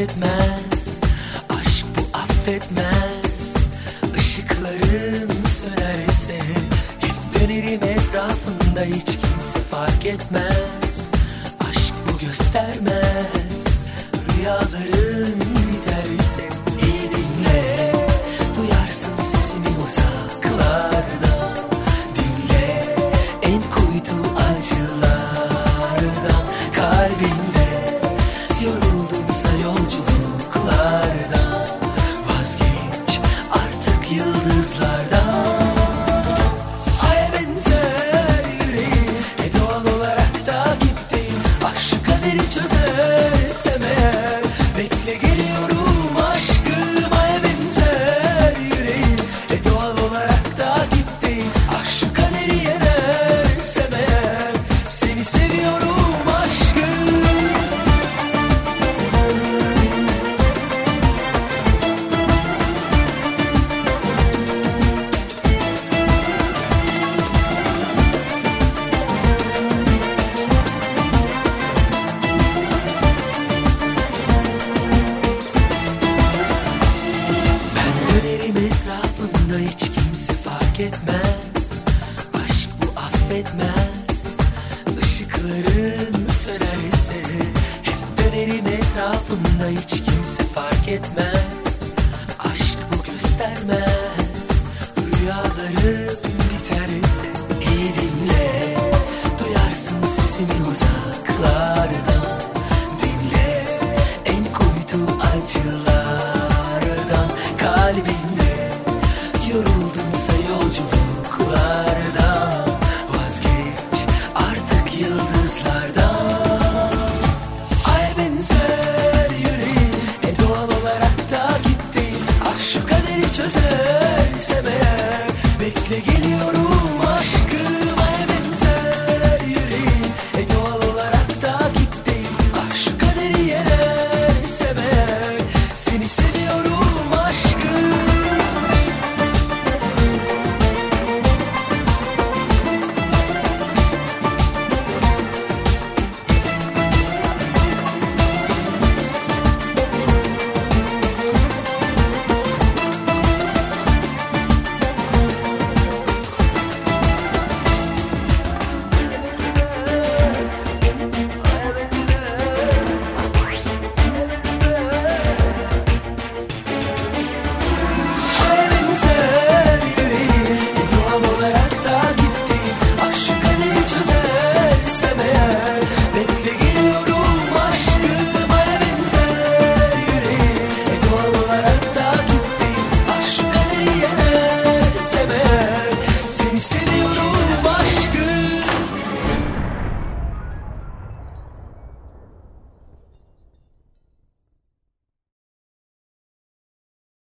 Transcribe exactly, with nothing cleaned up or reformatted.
etmez. Aşk bu affetmez. Işıkların sönerse hep dönerim etrafında, hiç kimse fark etmez. Aşk bu göstermez. Rüyaların biterse iyi dinle, duyarsın sesimi uzaklardan. Dinle en kuytu acılardan. Kalbinde yoruldunsa yolculuklardan, vazgeç artık yıldızlardan. Aya benzer yüreğim, e doğal olarak takipteyim. Aşk kaderi çözersem eğer, bekle geliyorum aşkım. Aya benzer yüreğim, e doğal olarak takipteyim. Aşk kaderi yenersem eğer, seni seviyorum aşkım. Dönerim etrafında, hiç kimse fark etmez. Aşk bu affetmez. Işıkların sönerse hep dönerim etrafında, hiç kimse fark etmez. Aşk bu göstermez. Rüyalarım biterse iyi dinle, duyarsın sesimi uzaklar.